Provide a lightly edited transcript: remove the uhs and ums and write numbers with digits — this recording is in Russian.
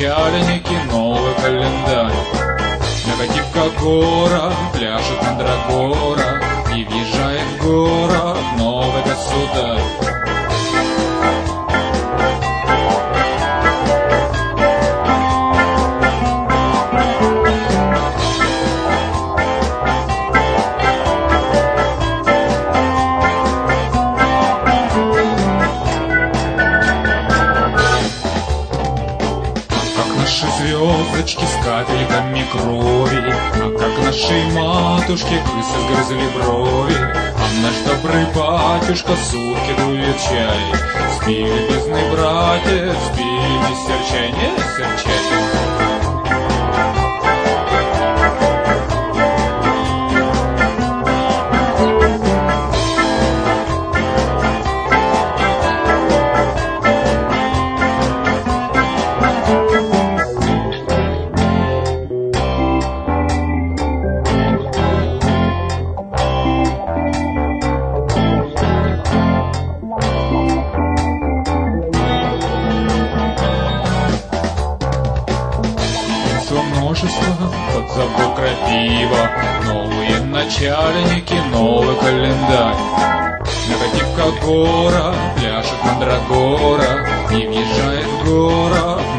начальники, новый календарь. Негативка гора, пляшет мандрагора, и въезжает в город новый государь. Наши звездочки с капельками крови, а как нашей матушке крысы сгрызли брови. А наш добрый батюшка сутки дует чай. Спи, любезный братец, спи, не серчай, не серчай. Множество под забор крапива, новые начальники, новый календарь. Негативка гора, пляшет мандрагора, и въезжает в город